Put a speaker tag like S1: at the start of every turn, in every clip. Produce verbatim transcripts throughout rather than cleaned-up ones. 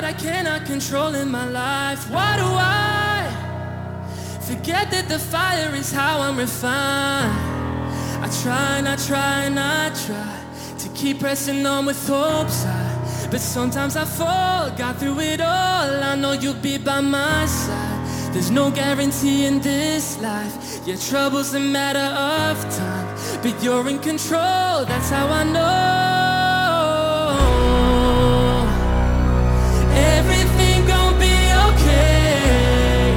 S1: what I cannot control in my life? Why do I forget that the fire is how I'm refined? I try and I try and I try to keep pressing on with hopes high, but sometimes I fall. Got through it all, I know you'll be by my side. There's no guarantee in this life. Your trouble's a matter of time, but you're in control, that's how I know. Everything gon' be okay.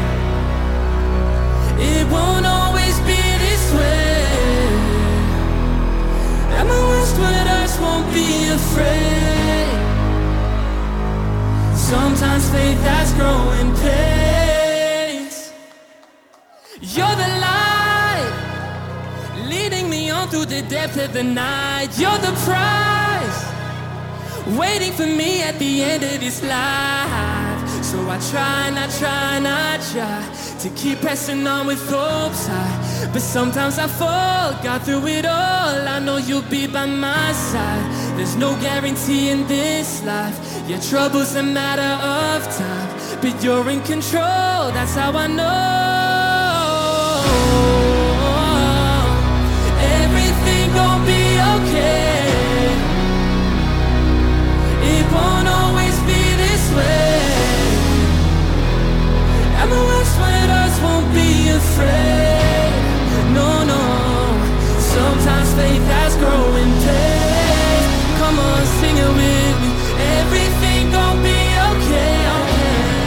S1: It won't always be this way. And my worst with us won't be afraid. Sometimes faith has growing pains. You're the light, leading me on through the depth of the night. You're the prize, waiting for me at the end of this life. So I try and I try and I try to keep pressing on with hopes high, but sometimes I fall. Got through it all, I know you'll be by my side. There's no guarantee in this life. Your trouble's a matter of time, but you're in control, that's how I know. Everything gon' be okay. It won't always be this way. And the worst with us won't be afraid. No, no. Sometimes faith has growing pains. Come on, sing it with me. Everything gon' be okay, okay.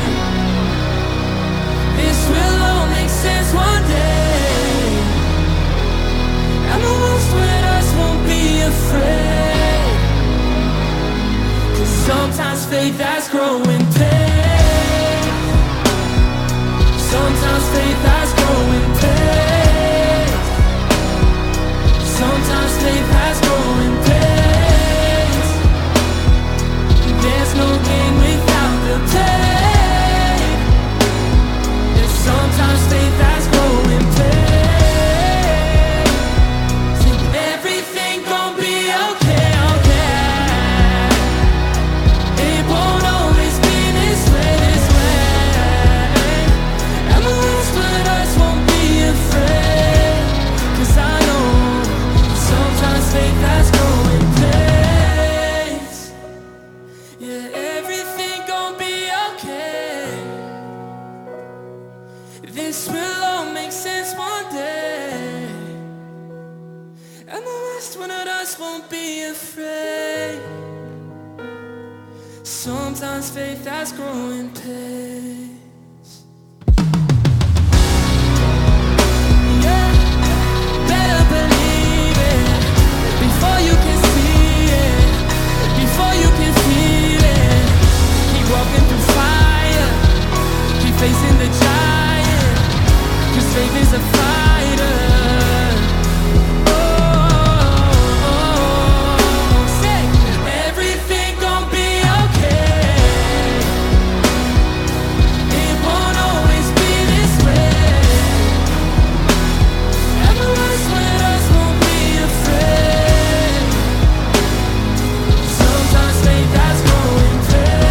S1: This will all make sense one day. And the worst with us won't be afraid. Cause sometimes faith has growing pains. Sometimes faith has growing pains. Sometimes faith has growing pains. There's no gain without the pain. And sometimes faith has growing pains. Everything gon' be okay, okay. It won't always be this way, this way. And the rest of us won't be afraid. Cause I know sometimes faith has growing pains. Yeah, everything gon' be okay. This will all make sense one day. And the rest one of us won't be afraid. Sometimes faith has growing pains. Yeah, better believe it before you can see it, before you can feel it. Keep walking through fire, keep facing the giant, cause faith is a fighter. Oh, oh, oh. Say, everything gon' be okay. It won't always be this way. And the worst with us won't be afraid. Sometimes faith has growing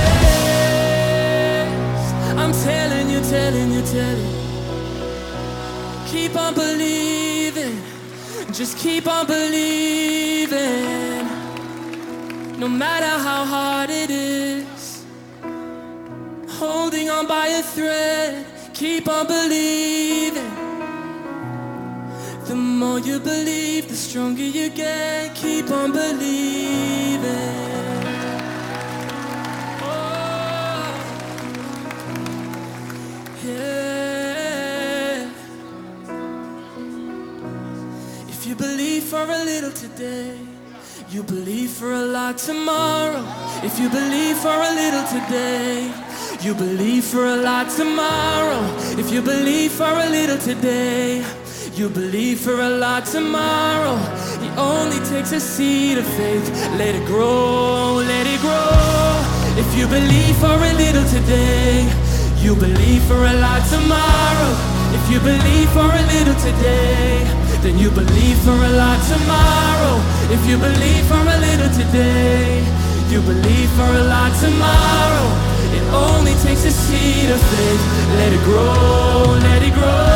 S1: pains. I'm telling you, telling you, telling you. Keep on believing, just keep on believing. No matter how hard it is, holding on by a thread, keep on believing. The more you believe, the stronger you get. Keep on believing. Oh, yeah. If you believe for a little today, you believe for a lot tomorrow. If you believe for a little today, you believe for a lot tomorrow. If you believe for a little today, you believe for a lot tomorrow. It only takes a seed of faith. Let it grow, let it grow. If you believe for a little today, you believe for a lot tomorrow. If you believe for a little today, then you believe for a lot tomorrow. If you believe for a little today, you believe for a lot tomorrow. It takes a seed of faith. Let it grow, let it grow.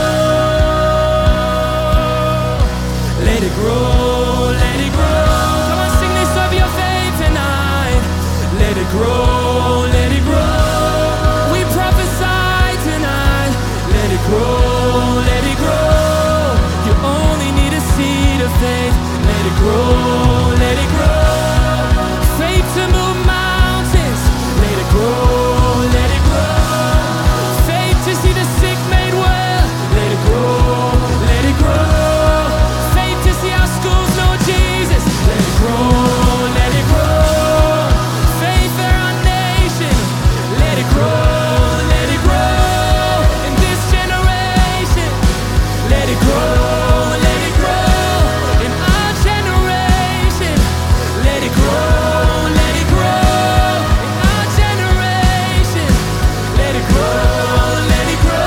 S1: Let it grow, let it grow. Come on, sing this of your faith tonight. Let it grow, let it grow. We prophesy tonight. Let it grow, let it grow. You only need a seed of faith. Let it grow, let it grow. Faith to move mountains. Let it grow, let it grow. Faith to see the sick made well. Let it grow, let it grow. Faith to see our schools know Jesus. Let it grow, let it grow. Faith for our nation. Let it grow, let it grow. In this generation. Let it grow, let it grow. In our generation. Let it grow, let it grow. In our generation. Let it grow, let it grow.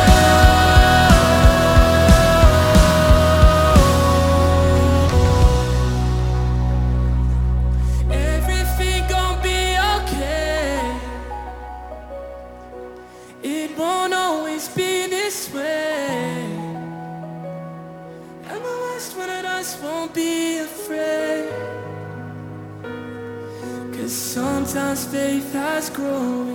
S1: Everything gon' be okay. It won't always be this way. And the worst one of us won't be afraid. Cause sometimes faith has grown